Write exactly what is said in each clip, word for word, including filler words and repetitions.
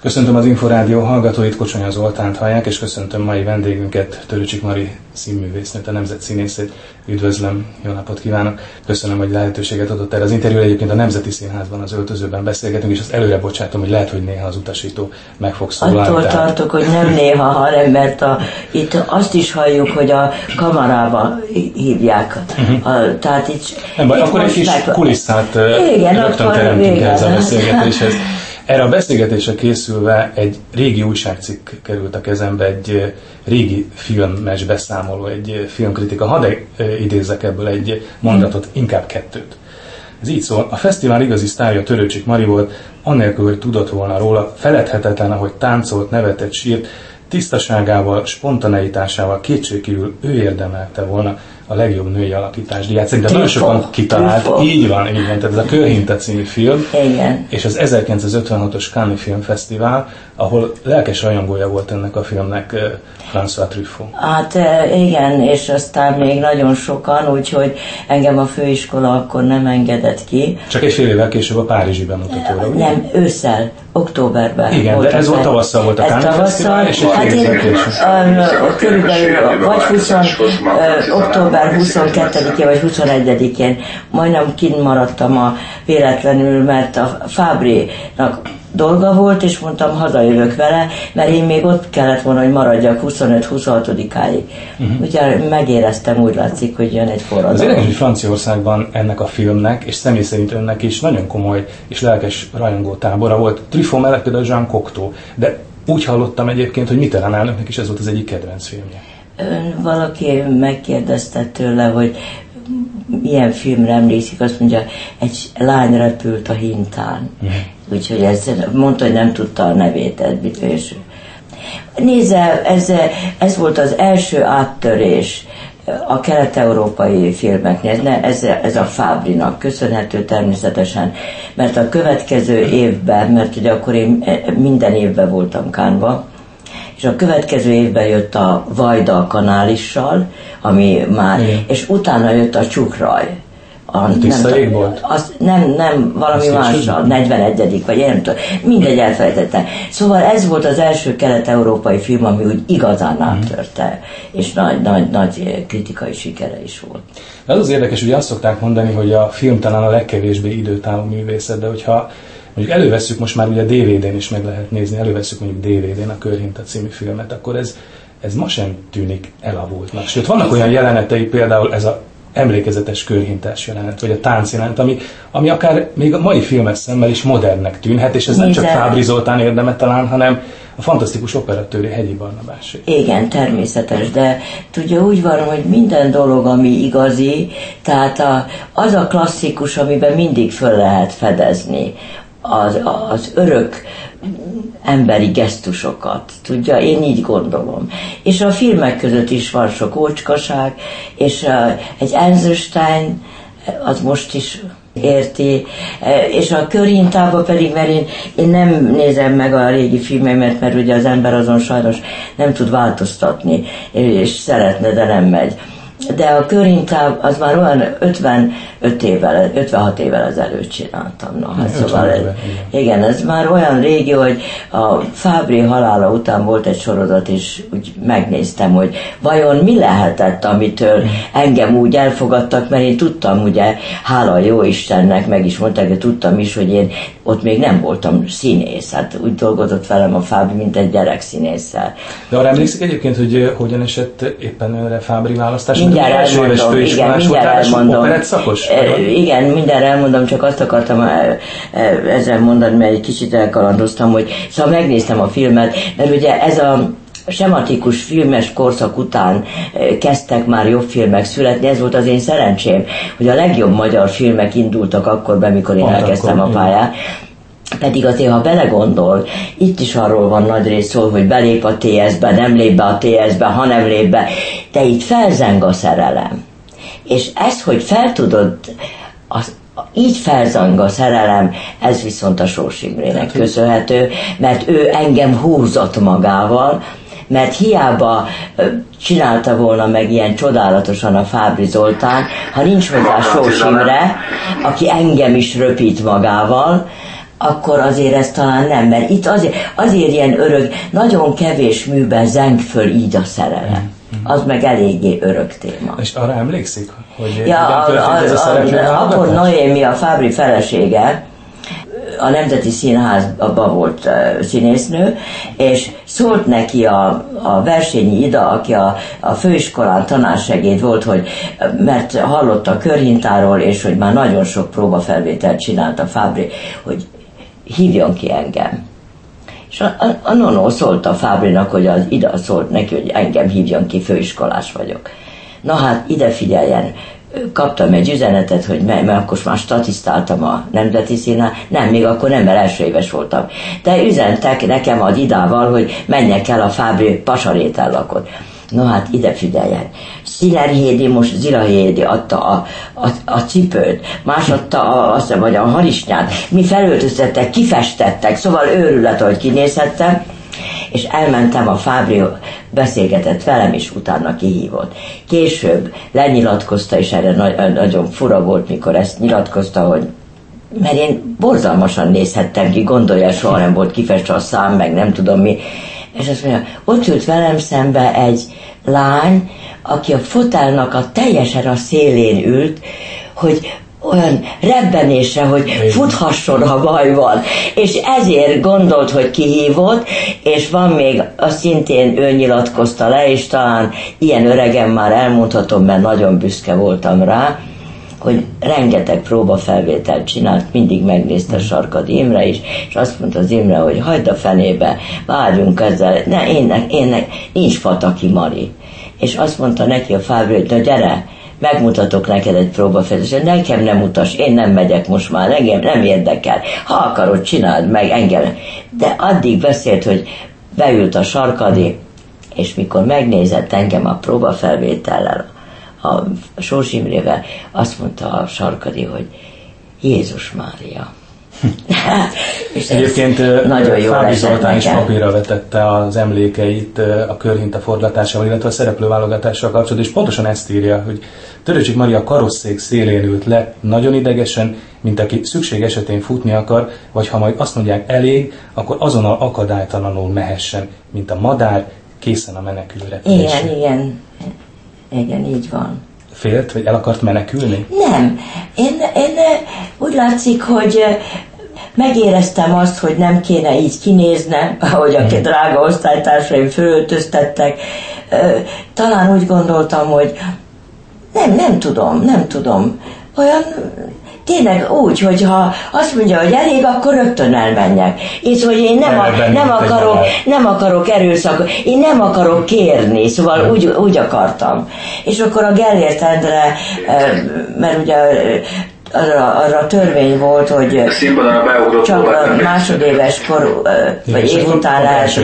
Köszöntöm az Inforádió hallgatóit, Kocsonya Zoltánt hallják, és köszöntöm mai vendégünket, Törőcsik Mari színművésznőt, a nemzetszínészét. Üdvözlöm, jó napot kívánok! Köszönöm, hogy lehetőséget adott erre az interjúra. Egyébként a Nemzeti Színházban, az Öltözőben beszélgetünk, és azt előre bocsátom, hogy lehet, hogy néha az utasító meg fog szólalni. Attól tehát... tartok, hogy nem néha, hanem mert a, itt azt is halljuk, hogy a kamarába hívják. Uh-huh. A, tehát itt, nem baj, akkor egy kis meg... kulisszát rögtön teremtünk ehhez a beszélgetéshez. Erre a beszélgetésre készülve egy régi újságcikk került a kezembe, egy régi filmes beszámoló, egy filmkritika. Hadd idézzek ebből egy mondatot, inkább kettőt. Ez így szól: a fesztivál igazi sztárja Törőcsik Mari volt, annélkül, hogy tudott volna róla, feledhetetlen, ahogy táncolt, nevetett, sírt, tisztaságával, spontaneitásával kétségkívül ő érdemelte volna a legjobb női alakítás díját. Szerintem nagyon sokan kitalált. Truffaut. Így van, így van. Tehát ez a Körhinta című film. Igen. És az ezerkilencszázötvenhatos Cannes Filmfesztivál, ahol lelkes rajongója volt ennek a filmnek François Truffaut. Hát igen, és aztán még nagyon sokan, úgyhogy engem a főiskola akkor nem engedett ki. Csak egy fél évvel később a párizsi bemutatóra, ugye? Nem, ősszel, októberben. Igen, de ez volt tavasszal volt a Cannes Fesztivál, és egy hát fél évvel később. Körülbelül vagy húsz, október huszonkettedikén vagy huszonegyedikén majdnem kint maradtam a véletlenül, mert a Fábrinak dolga volt, és mondtam, hazajövök vele, mert én még ott kellett volna, hogy maradjak huszonöt-huszonhatodikáig. Uh-huh. Úgyhogy megéreztem, úgy látszik, hogy jön egy forradalom. Az érdekes, hogy Franciaországban ennek a filmnek, és személy szerint önnek is nagyon komoly és lelkes rajongótábora volt. Truffaut mellett például Jean Cocteau, de úgy hallottam egyébként, hogy Mitterrand elnöknek is ez volt az egyik kedvenc filmje. Valaki megkérdezte tőle, hogy milyen filmre emlékszik, azt mondja, egy lány repült a hintán. Uh-huh. Úgyhogy ez, mondta, hogy nem tudta a nevét. És nézze, ez, ez volt az első áttörés a kelet-európai filmeknél. Ez, ez a Fábrinak köszönhető természetesen, mert a következő évben, mert ugye akkor én minden évben voltam Cannes-ban, és a következő évben jött a Vajda a Kanálissal, ami már, mm. és utána jött a Csukraj. A Tiszta ég volt? Az, nem, nem, valami mással, negyvenegyedik vagy én nem tudom, mindegy, elfelejtettem. Szóval ez volt az első kelet-európai film, ami úgy igazán áttörte, mm. és nagy, nagy, nagy kritikai sikere is volt. Az az érdekes, hogy azt szokták mondani, hogy a film talán a legkevésbé időtálló művészet, de hogyha mondjuk elővesszük, most már ugye dé vé dén is meg lehet nézni, elővesszük mondjuk dé vé dén a Körhinta című filmet, akkor ez, ez ma sem tűnik elavultnak. Sőt, vannak olyan jelenetei, például ez a emlékezetes körhintás jelenet, vagy a tánc jelenet, ami, ami akár még a mai filmes szemmel is modernnek tűnhet, és ez nem csak Fábry Zoltán érdeme talán, hanem a fantasztikus operatőri Hegyi Barnabásé. Igen, természetes, de tudja, úgy van, hogy minden dolog, ami igazi, tehát a, az a klasszikus, amiben mindig föl lehet fedezni az, az örök emberi gesztusokat, tudja, én így gondolom. És a filmek között is van sok ócskaság, és uh, egy Eisenstein, az most is érti, és a Körhintában pedig, mert én, én nem nézem meg a régi filmeimet, mert ugye az ember azon sajnos nem tud változtatni, és szeretne, de nem megy. De a Körhinta az már olyan ötvenöt évvel, ötvenhat évvel ezelőtt csináltam. No, hát szóval ez, igen, ez már olyan régi, hogy a Fábry halála után volt egy sorozat, és úgy megnéztem, hogy vajon mi lehetett, amitől engem úgy elfogadtak, mert én tudtam, ugye, hála a jó Istennek, meg is mondták, de tudtam is, hogy én ott még nem voltam színész. Hát úgy dolgozott velem a Fábry, mint egy gyerek színésszel. De arra emlékszik egyébként, hogy hogyan esett éppen önre Fábry választás? Mindjárt elmondom, igen, mindjárt elmondom. Operett szakos? Igen, mindjárt elmondom, csak azt akartam ezzel mondani, mert egy kicsit elkalandoztam, hogy szóval megnéztem a filmet, mert ugye ez a sematikus filmes korszak után kezdtek már jobb filmek születni, ez volt az én szerencsém, hogy a legjobb magyar filmek indultak akkor be, mikor én Pont elkezdtem akkor, a pályát. Pedig azért, ha belegondol, itt is arról van nagy rész szó, hogy belép a té es-be, nem lép be a té es-be, ha nem lép be, de itt felzeng a szerelem. És ez, hogy fel tudod, az, így felzang a szerelem, ez viszont a Sós Imrének köszönhető, mert ő engem húzott magával, mert hiába csinálta volna meg ilyen csodálatosan a Fábry Zoltán, ha nincs hozzá Sós Imre, aki engem is röpít magával, akkor azért ez talán nem, mert itt azért, azért ilyen örök, nagyon kevés műben zeng föl így a szerelem. Az meg eléggé örök téma. És arra emlékszik, hogy ja, a, a, ez a szereplővel? Akkor Noémi, a Fábry felesége, a Nemzeti Színházban volt uh, színésznő, és szólt neki a, a Versényi Ida, aki a, a főiskolán tanársegéd volt, hogy, mert hallotta a körhintáról, és hogy már nagyon sok próbafelvételt csinált a Fábry, hogy hívjon ki engem. És a, a, a nonó szólt a Fábrynak, hogy az Ida szólt neki, hogy engem hívjon ki, főiskolás vagyok. Na hát ide figyeljen, kaptam egy üzenetet, hogy mert, mert akkor már statisztáltam a Nemzeti Színház, nem, még akkor nem, mert első éves voltam. De üzentek nekem az Idával, hogy menjek el a Fábry Pasaréten lakott. No hát ide figyeljen. Szilerhédi, most Zilahédi adta a, a, a cipőt, más adta a, azt, vagy a harisnyát, mi felöltöztettek, kifestettek, szóval őrület, hogy kinézhettem, és elmentem, a Fábry beszélgetett velem, és utána kihívott. Később lenyilatkozta, és erre na- nagyon fura volt, mikor ezt nyilatkozta, hogy mert én borzalmasan nézhettem ki, gondolja, soha nem volt kifestve a szám, meg nem tudom mi, és azt mondja, ott ült velem szembe egy lány, aki a fotelnak a teljesen a szélén ült, hogy olyan rebbenésre, hogy futhasson, ha baj van. És ezért gondolt, hogy kihívott, és van még, azt szintén ő nyilatkozta le, és talán ilyen öregen már elmondhatom, mert nagyon büszke voltam rá, hogy rengeteg próbafelvételt csinált, mindig megnézte Sarkady Imre is, és azt mondta az Imre, hogy hagyd a fenébe, várjunk ezzel, ne, énnek, énnek, nincs Pataki Mari. És azt mondta neki a Fábry, hogy na gyere, megmutatok neked egy próbafelvételt, nekem nem utas, én nem megyek most már, engem nem érdekel, ha akarod, csináld meg engem. De addig beszélt, hogy beült a Sarkady, és mikor megnézett engem a próbafelvétellel, a Sós Imrével, azt mondta a Sarkady, hogy Jézus Mária. És egyébként nagyon jó Fábry Zoltán is papírra vetette az emlékeit a körhinta forgatásával, illetve a szereplőválogatással kapcsolatban, és pontosan ezt írja, hogy Törőcsik Mari a karosszék szélén ült le, nagyon idegesen, mint aki szükség esetén futni akar, vagy ha majd azt mondják elég, akkor azonnal akadálytalanul mehessen, mint a madár, készen a menekülre. Igen, igen. Igen, így van. Félt, vagy el akart menekülni? Nem. Én, én úgy látszik, hogy megéreztem azt, hogy nem kéne így kinéznem, ahogy a drága osztálytársaim fölöltöztettek. Talán úgy gondoltam, hogy nem, nem tudom, nem tudom. Olyan tényleg úgy, hogy ha azt mondja, hogy elég, akkor rögtön elmenjek. És hogy én nem, a, nem, akarok, nem akarok erőszakot, én nem akarok kérni, szóval úgy, úgy akartam. És akkor a Gellért Endre, mert ugye arra, arra törvény volt, hogy csak a másodéves kor, vagy év után lehet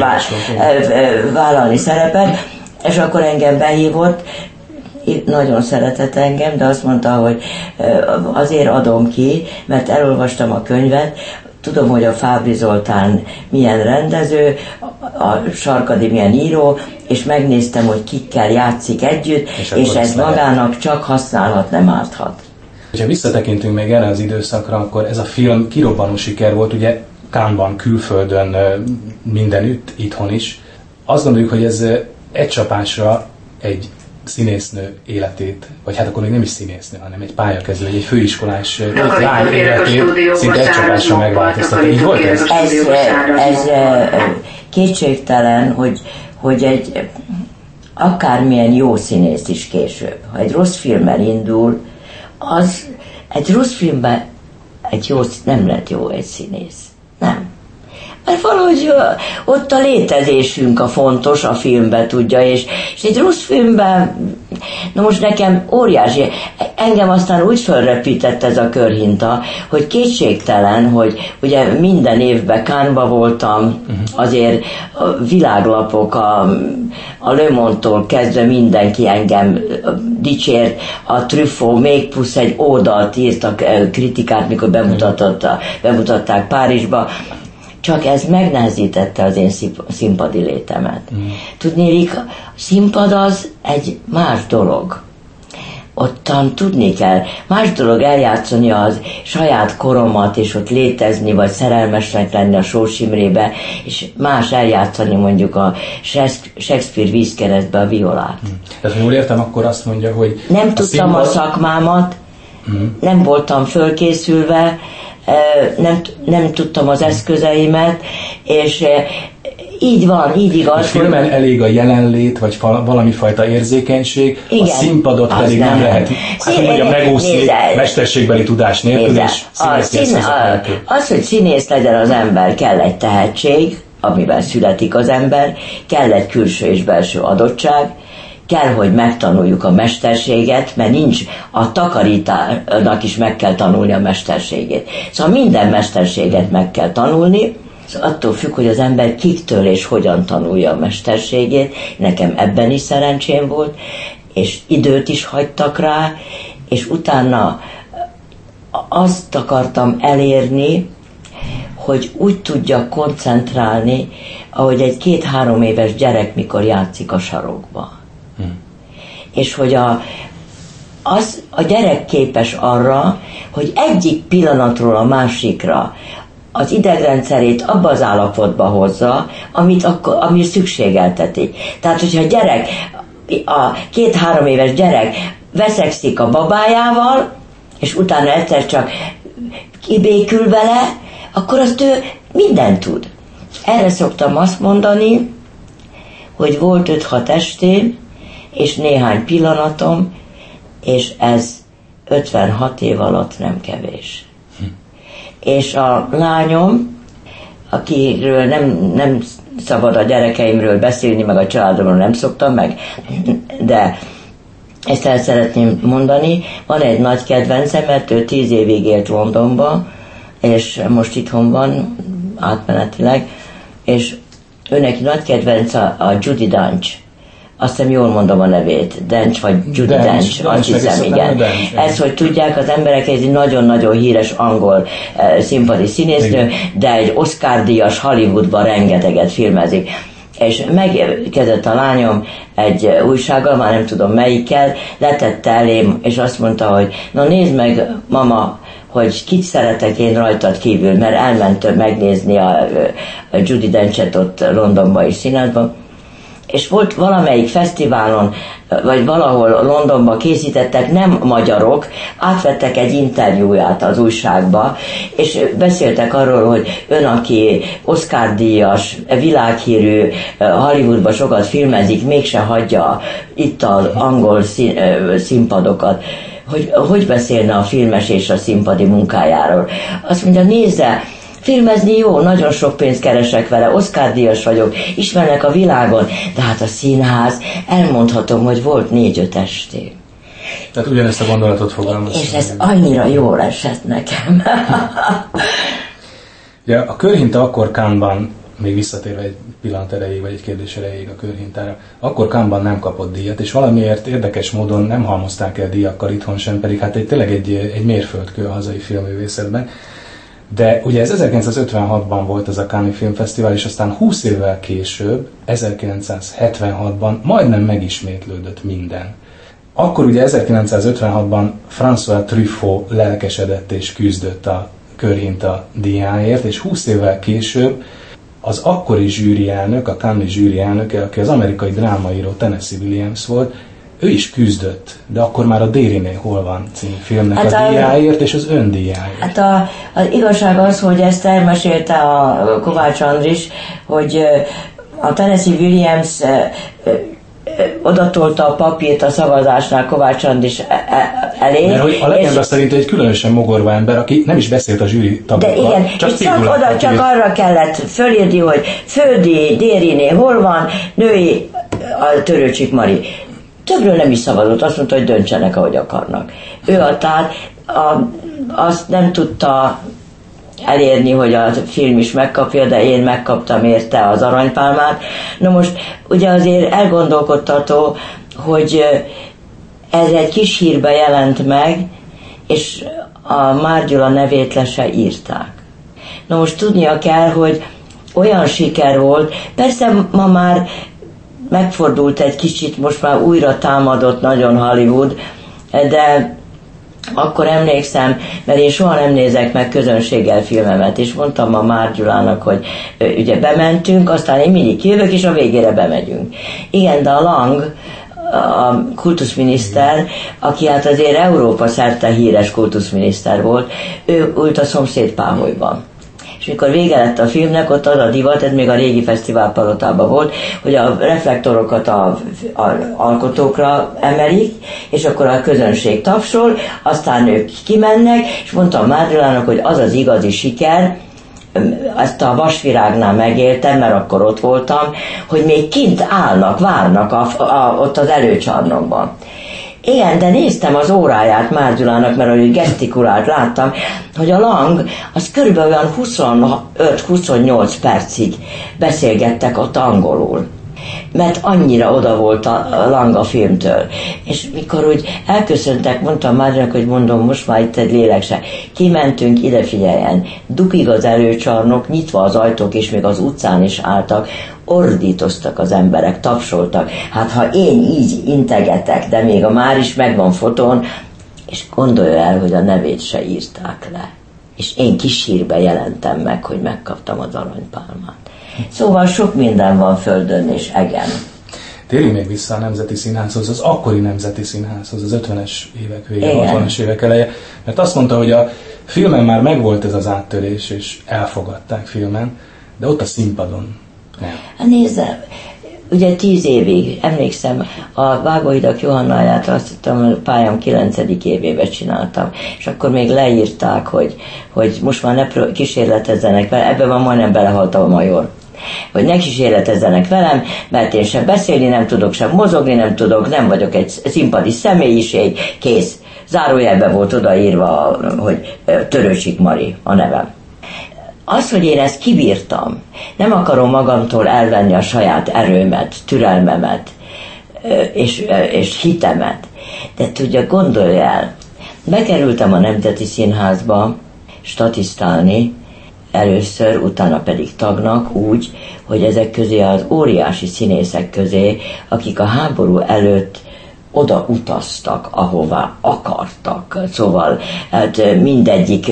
vállalni szerepet, és akkor engem behívott, nagyon szeretett engem, de azt mondta, hogy azért adom ki, mert elolvastam a könyvet, tudom, hogy a Fábry Zoltán milyen rendező, a Sarkady milyen író, és megnéztem, hogy kikkel játszik együtt, és, és ez magának csak használhat, nem árthat. Ha visszatekintünk még erre az időszakra, akkor ez a film kirobbanó siker volt, ugye Cannes-ban, külföldön, mindenütt, itthon is. Azt gondoljuk, hogy ez egy csapásra egy színésznő életét, vagy hát akkor még nem is színésznő, hanem egy pályakezdő, egy főiskolás lány életét szinte egy csapásra megváltoztatta. Így volt ez? Ez, ez kétségtelen, hogy, hogy egy akármilyen jó színész is később, ha egy rossz filmmel indul, az egy rossz filmben egy jó, nem lett jó egy színész. Nem. Mert valahogy ott a létezésünk a fontos a filmben, tudja, és, és egy rossz filmben, na most nekem óriási, engem aztán úgy fölrepített ez a körhinta, hogy kétségtelen, hogy ugye minden évben Cannes-ba voltam, azért a világlapok, a, a Le Monde-tól kezdve mindenki engem dicsért, a Truffaut még plusz egy oldalt írt a kritikát, mikor bemutatták Párizsba. Csak ez megnehezítette az én színpadi létemet. Mm. Tudnélik, a színpad az egy más dolog. ottan tudni kell. Más dolog eljátszani az saját koromat, és ott létezni, vagy szerelmesnek lenni a Sós Imrébe, és más eljátszani mondjuk a Shakespeare vízkeresztbe a violát. Hmm. Tehát, ha jól értem, akkor azt mondja, hogy... Nem a tudtam színpad... a szakmámat, hmm. nem voltam fölkészülve, nem, nem tudtam az eszközeimet, és így van, így igaz. A filmen elég a jelenlét, vagy valami fajta érzékenység, igen, a színpadot pedig nem, nem lehet, hát hogy mondjam, megúszni mesterségbeli tudás nélkül, és színészi eszközök nélkül. Az, hogy színész legyen az ember, kell egy tehetség, amiben születik az ember, kell egy külső és belső adottság, kell, hogy megtanuljuk a mesterséget, mert nincs, a takarítának is meg kell tanulni a mesterségét. Szóval minden mesterséget meg kell tanulni, szóval attól függ, hogy az ember kiktől és hogyan tanulja a mesterségét. Nekem ebben is szerencsém volt, és időt is hagytak rá, és utána azt akartam elérni, hogy úgy tudjak koncentrálni, ahogy egy két-három éves gyerek, mikor játszik a sarokba. Hmm. És hogy a, az, a gyerek képes arra, hogy egyik pillanatról a másikra az idegrendszerét abba az állapotba hozza, amit akkor, ami szükségelteti. Tehát, hogyha a gyerek, a két-három éves gyerek veszekszik a babájával, és utána egyszer csak kibékül vele, akkor azt ő mindent tud. Erre szoktam azt mondani, hogy volt öt-hat estém, és néhány pillanatom, és ez ötvenhat év alatt nem kevés. Hm. És a lányom, akiről nem, nem szabad a gyerekeimről beszélni, meg a családomról nem szoktam meg, de ezt el szeretném mondani, van egy nagy kedvencem, mert ő tíz évig élt Londonba, és most itthon van átmenetileg, és őnek nagy kedvenc a, a Judi Dench. Azt hiszem, jól mondom a nevét, Dench vagy Judi Dench, Dench azt hiszem, igen. Dench, ez, hogy tudják az emberek, ez egy nagyon-nagyon híres angol uh, színpadi színésznő, igen, de egy Oscar-díjas Hollywoodban rengeteget filmezik. És megkezdett a lányom egy újsággal, már nem tudom melyikkel, letette elém, és azt mondta, hogy na nézd meg, mama, hogy kit szeretek én rajtad kívül, mert elment megnézni a, a Judi Denchet ott Londonban és színházban, és volt valamelyik fesztiválon, vagy valahol Londonban készítettek, nem magyarok, átvettek egy interjúját az újságba, és beszéltek arról, hogy ön, aki Oscar-díjas, világhírű, Hollywoodban sokat filmezik, mégse hagyja itt az angol szín, színpadokat, hogy hogy beszélne a filmes és a színpadi munkájáról. Azt mondja, nézze, filmezni jó, nagyon sok pénzt keresek vele, Oscar-díjas vagyok, ismernek a világon, de hát a színház, elmondhatom, hogy volt négy-öt estém. Tehát ugyanezt a gondolatot fogalmaztam. És ez annyira jól esett nekem. Ja, a Körhinta akkor Cannes-ban, még visszatérve egy pillanat erejéig, vagy egy kérdés erejéig a Körhintára, akkor Cannes-ban nem kapott díjat, és valamiért érdekes módon nem halmozták el díjakkal itthon sem, pedig hát egy, tényleg egy, egy mérföldkő a hazai filmművészetben. De ugye ez ezerkilencszázötvenhatban volt ez a Cannes-i Filmfesztivál, és aztán húsz évvel később, ezerkilencszázhetvenhatban majdnem megismétlődött minden. Akkor ugye ezerkilencszázötvenhatban François Truffaut lelkesedett és küzdött a Körhinta díjáért, és húsz évvel később az akkori zsűrielnök, a Cannes-i zsűrielnöke, aki az amerikai drámaíró Tennessee Williams volt, ő is küzdött, de akkor már a Dériné hol van című filmnek hát a díjáért és az öndíjáért. Hát a, az igazság az, hogy ezt elmesélte a Kovács Andris, hogy a Tennessee Williams odatolta a papírt a szavazásnál Kovács Andris elé. Mert hogy a legenda szerint egy különösen mogorva ember, aki nem is beszélt a zsűri tagokkal. De igen, csak, csak oda csak arra kellett fölírni, hogy földi, Dériné hol van, női, a Törőcsik Mari. Többről nem is szavazott, azt mondta, hogy döntsenek, ahogy akarnak. Ő a tár, a, azt nem tudta elérni, hogy a film is megkapja, de én megkaptam érte az aranypálmát. Na most ugye azért elgondolkodtató, hogy ez egy kis hírbe jelent meg, és a Már Gyula nevét le se írták. Na most tudnia kell, hogy olyan siker volt, persze ma már megfordult egy kicsit, most már újra támadott nagyon Hollywood, de akkor emlékszem, mert én soha nem nézek meg közönséggel filmemet, és mondtam ma Márk Gyulának, hogy ugye bementünk, aztán én mindig kijövök, és a végére bemegyünk. Igen, de a Lang, a kultuszminiszter, aki hát azért Európa szerte híres kultuszminiszter volt, ő ült a szomszéd páholyban. És mikor vége lett a filmnek, ott az a divat, ez még a régi fesztiválpalotában volt, hogy a reflektorokat a, a alkotókra emelik, és akkor a közönség tapsol, aztán ők kimennek, és mondtam Márk Gyulának, hogy az az igazi siker, ezt a Vasvirágnál megéltem, mert akkor ott voltam, hogy még kint állnak, várnak a, a, ott az előcsarnokban. Igen, de néztem az óráját Márk Gyulának, mert ahogy gesztikulált, láttam, hogy a Lang, az körülbelül olyan huszonöt-huszonnyolc percig beszélgettek ott angolul. Mert annyira oda volt a Lang a filmtől. És mikor úgy elköszöntek, mondtam Márknak, hogy mondom, most már itt egy lélek se. Kimentünk, ide figyeljen. Dugig az előcsarnok, nyitva az ajtók, és még az utcán is álltak, ordítoztak az emberek, tapsoltak. Hát ha én így integetek, de még a már is megvan fotón, és gondolja el, hogy a nevét se írták le. És én kis hírbe jelentem meg, hogy megkaptam az aranypálmát. Szóval sok minden van földön és egen. Térjünk még vissza a Nemzeti Színházhoz, az akkori Nemzeti Színházhoz, az ötvenes évek vége, hatvanas évek eleje, mert azt mondta, hogy a filmen már megvolt ez az áttörés, és elfogadták filmen, de ott a színpadon nem. Hát nézze, ugye tíz évig, emlékszem, a Vágóhidak Johannáját azt hittem, a pályám kilencedik évében csináltam, és akkor még leírták, hogy, hogy most már ne kísérletezzenek vele, ebben van majdnem belehaltam a major. Hogy ne kísérletezzenek velem, mert én sem beszélni nem tudok, sem mozogni nem tudok, nem vagyok egy színpadi személyiség, kész. Zárójelben volt odaírva, hogy Törőcsik Mari a nevem. Az, hogy én ezt kibírtam, nem akarom magamtól elvenni a saját erőmet, türelmemet és, és hitemet, de tudja, gondolj el, bekerültem a Nemzeti Színházba statisztálni, először, utána pedig tagnak úgy, hogy ezek közé az óriási színészek közé, akik a háború előtt oda utaztak, ahová akartak. Szóval hát mindegyik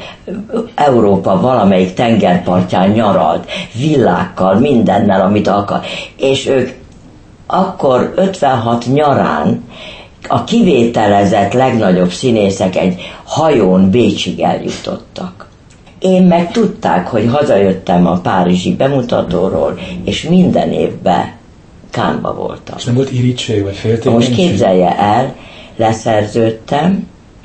Európa valamelyik tengerpartján nyaralt, villákkal, mindennel, amit akar. És ők akkor ötvenhat nyarán a kivételezett legnagyobb színészek egy hajón Bécsig eljutottak. Én meg tudták, hogy hazajöttem a párizsi bemutatóról, és minden évben Cannesba voltam. És nem volt irítség, vagy féltékenység? Most képzelje el, leszerződtem,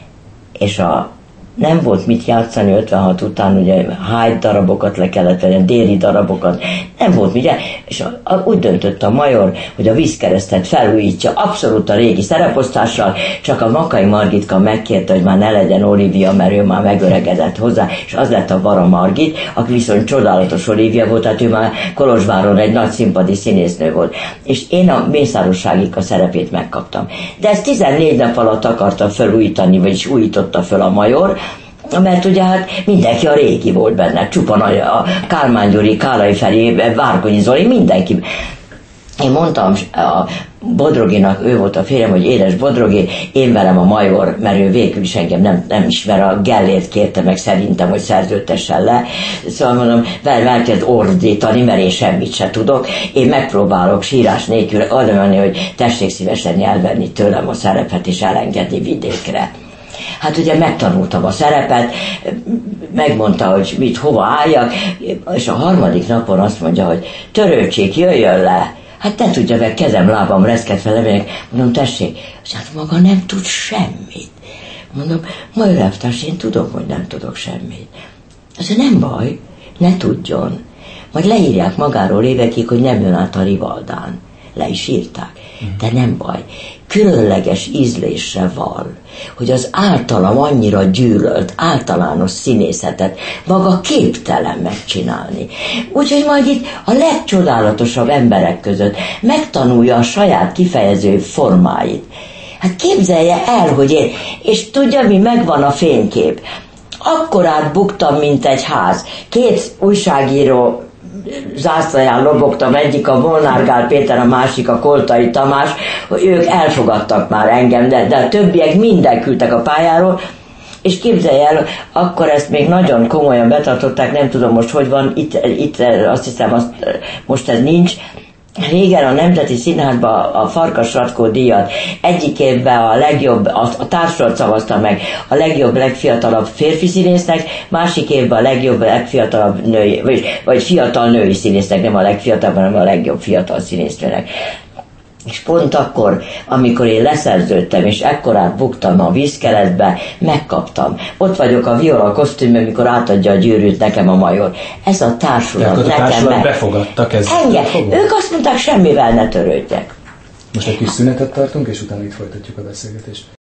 és a, nem volt mit játszani ötvenhat után, ugye Hyde darabokat le kellett venni, déli darabokat, nem volt mit, és a, a, úgy döntött a major, hogy a Vízkeresztet felújítja abszolút a régi szereposztással, csak a Makay Margitka megkérte, hogy már ne legyen Olivia, mert ő már megöregedett hozzá, és az lett a Bara Margit, aki viszont csodálatos Olivia volt, tehát ő már Kolozsváron egy nagy színpadi színésznő volt. És én a Mészáros Ságika szerepét megkaptam. De ezt tizennégy nap alatt akarta felújítani, vagyis újította föl a major, mert ugye hát mindenki a régi volt benne, csupa nagy, a Kálmán Gyuri, Kálai Feri, Várkonyi Zoli, mindenki. Én mondtam a Bodroginak, ő volt a férjem, hogy édes Bodrogi, én velem a major, mert ő végül is engem nem, nem ismer, a Gellért kérte meg szerintem, hogy szerződtessen le. Szóval mondom, velem elkezd ordítani, mert én semmit se tudok. Én megpróbálok sírás nélkül adni, hogy tessék szívesen elvenni tőlem a szerepet és elengedni vidékre. Hát ugye megtanultam a szerepet, megmondta, hogy mit, hova álljak, és a harmadik napon azt mondja, hogy Törőcsik, jöjjön le. Hát ne tudja meg, kezem, lábam reszketve levélek. Mondom, tessék, hát maga nem tud semmit. Mondom, majd elvtárs, én tudom, hogy nem tudok semmit. Azért nem baj, ne tudjon. Majd leírják magáról évekig, hogy nem jön át a Rivaldán. Le is írták. De nem baj. Különleges ízlésre val, hogy az általam annyira gyűlölt általános színészetet maga képtelen megcsinálni. Úgyhogy majd itt a legcsodálatosabb emberek között megtanulja a saját kifejező formáit. Hát képzelje el, hogy én, és tudja mi, megvan a fénykép. Akkorát buktam, mint egy ház. Két újságíró zászlaján lobogtam, egyik a Molnár Gál Péter, a másik a Koltai Tamás, hogy ők elfogadtak már engem, de, de a többiek minden küldtek a pályáról, és képzelj el, akkor ezt még nagyon komolyan betartották, nem tudom most hogy van, itt, itt azt hiszem azt, most ez nincs. Régen a Nemzeti Színházban a Farkas Ratkó díjat egyik évben a legjobb, a, a társulat szavazta meg a legjobb, legfiatalabb férfi színésznek, másik évben a legjobb, legfiatalabb női, vagy, vagy fiatal női színésznek, nem a legfiatalabb, hanem a legjobb fiatal színésznőnek. És pont akkor, amikor én leszerződtem, és ekkorát buktam a vízkeletbe, megkaptam. Ott vagyok a Viola kosztümben, amikor átadja a gyűrűt nekem a major. Ez a társulat nekem társulat meg... befogadtak ezt. Engem. Ők azt mondták, semmivel ne törődjek. Most egy kis szünetet tartunk, és utána itt folytatjuk a beszélgetést.